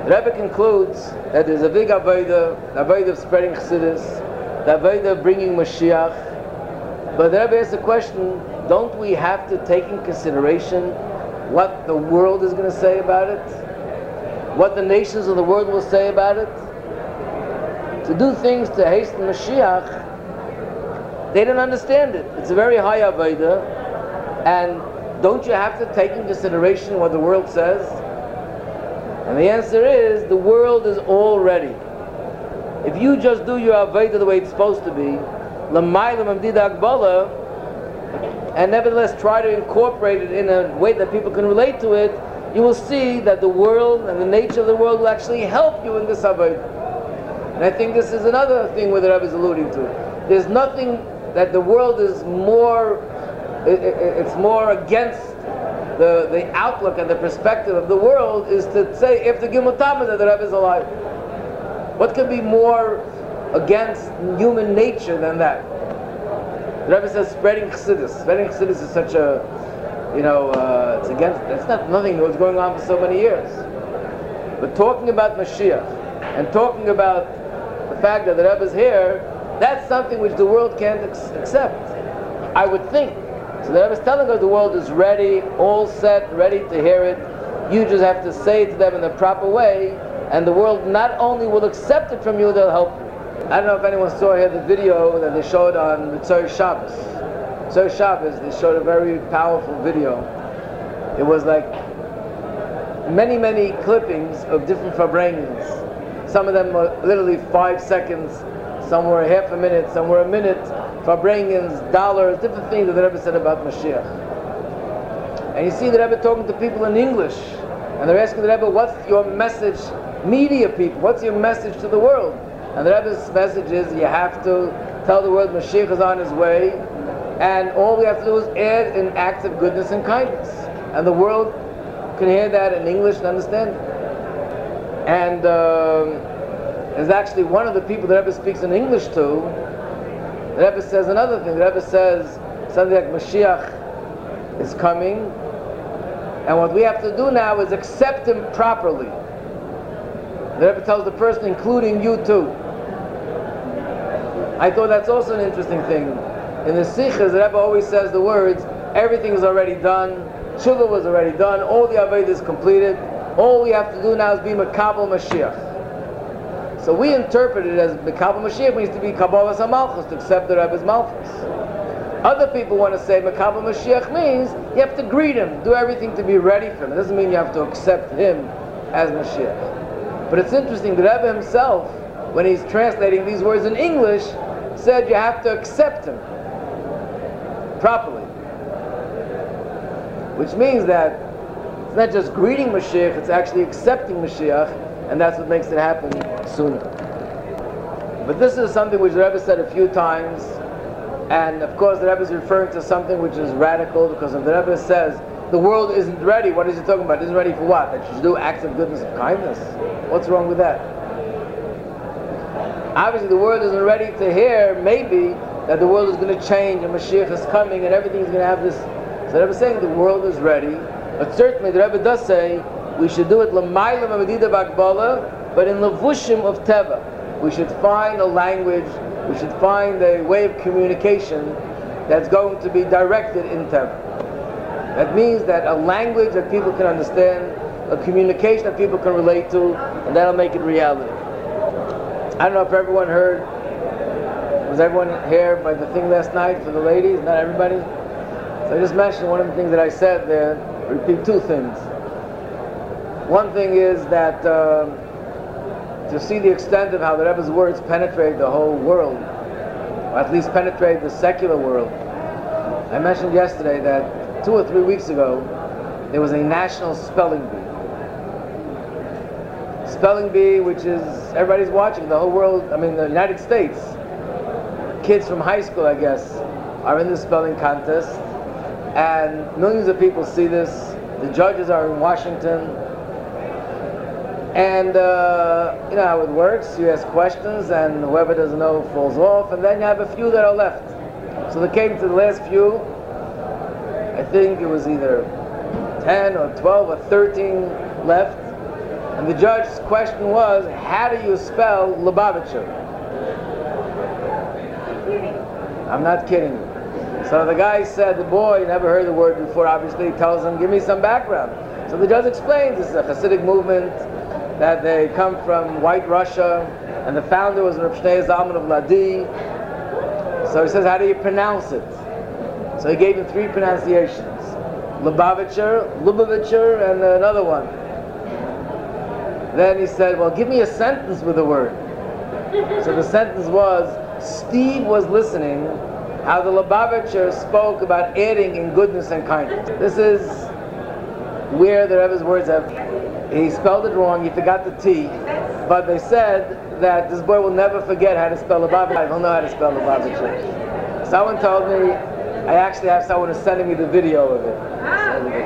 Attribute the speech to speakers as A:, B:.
A: The Rebbe concludes that there's a big avodah, the avodah of spreading chassidus, the avodah of bringing Mashiach. But the Rebbe asks the question, don't we have to take in consideration what the world is going to say about it? What the nations of the world will say about it? To do things to hasten Mashiach, they don't understand it. It's a very high avodah, and don't you have to take in consideration what the world says? And the answer is, the world is all ready. If you just do your avodah the way it's supposed to be, l'maylam amdida akbala, and nevertheless try to incorporate it in a way that people can relate to it, you will see that the world and the nature of the world will actually help you in this avodah. And I think this is another thing where the Rebbe is alluding to. There's nothing that the world is more, it's more against the outlook and the perspective of the world, is to say, if the Gimel Tamid, that the Rebbe is alive. What could be more against human nature than that? The Rebbe says spreading chassidus. Spreading chassidus is such a, it's against, that's not nothing that was going on for so many years. But talking about Mashiach, and talking about the fact that the Rebbe is here, that's something which the world can't accept, I would think. So the Rebbe is telling us the world is ready, all set, ready to hear it. You just have to say it to them in the proper way, and the world not only will accept it from you, they'll help you. I don't know if anyone saw here the video that they showed on Mitzvah Shabbos. Mitzvah Shabbos, they showed a very powerful video. It was like many clippings of different Farbrengens. Some of them were literally 5 seconds, some were half a minute, some were a minute. Farbrengens, dollars, different things that the Rebbe said about Mashiach. And you see the Rebbe talking to people in English, and they're asking the Rebbe, what's your message, media people, what's your message to the world? And the Rebbe's message is, you have to tell the world Mashiach is on his way, and all we have to do is add an act of goodness and kindness. And the world can hear that in English and understand it. And there's actually one of the people the Rebbe speaks in English to. The Rebbe says another thing. The Rebbe says something like Mashiach is coming, and what we have to do now is accept him properly. The Rebbe tells the person, including you too. I thought that's also an interesting thing. In the Sichos, the Rebbe always says the words, everything is already done, Tshuva was already done, all the Avodah is completed, all we have to do now is be Mekabel Mashiach. So we interpret it as Mekabel Mashiach means to be Kabbalas HaMalchus, to accept the Rebbe's Malchus. Other people want to say Mekabel Mashiach means you have to greet him, do everything to be ready for him. It doesn't mean you have to accept him as Mashiach. But it's interesting, the Rebbe himself, when he's translating these words in English, said you have to accept him properly. Which means that it's not just greeting Mashiach, it's actually accepting Mashiach, and that's what makes it happen sooner. But this is something which the Rebbe said a few times, and of course the Rebbe is referring to something which is radical, because if the Rebbe says the world isn't ready, what is he talking about? Isn't ready for what? That you should do acts of goodness and kindness? What's wrong with that? Obviously the world isn't ready to hear, maybe, that the world is going to change and Mashiach is coming and everything is going to have this. So the Rebbe is saying the world is ready, but certainly the Rebbe does say we should do it l'maylam amedida b'akbala, but in levushim of teva. We should find a language, we should find a way of communication that's going to be directed in teva. That means that a language that people can understand, a communication that people can relate to, and that'll make it reality. I don't know if everyone heard, was everyone here by the thing last night for the ladies? Not everybody? So I just mentioned one of the things that I said there, repeat two things. One thing is that to see the extent of how the Rebbe's words penetrate the whole world, or at least penetrate the secular world. I mentioned yesterday that 2 or 3 weeks ago, there was a national spelling bee. Spelling bee, which is, everybody's watching, the whole world, the United States. Kids from high school, I guess, are in the spelling contest, and millions of people see this. The judges are in Washington, and you know how it works. You ask questions, and whoever doesn't know falls off, and then you have a few that are left. So they came to the last few. I think it was either 10 or 12 or 13 left. And the judge's question was, how do you spell Lubavitcher? I'm not kidding you. So the guy said, the boy never heard the word before, obviously. He tells him, give me some background. So the judge explains, this is a Hasidic movement, that they come from White Russia, and the founder was Rav Shneur Zalman of Ladi. So he says, how do you pronounce it? So he gave him 3 pronunciations. Lubavitcher, and another one. Then he said, well, give me a sentence with a word. So the sentence was, Steve was listening how the Lubavitcher spoke about adding in goodness and kindness. This is where the Rebbe's words have, he spelled it wrong, he forgot the T, but they said that this boy will never forget how to spell Lubavitcher. He'll know how to spell Lubavitcher. Someone told me, I actually have someone who's sending me the video of it.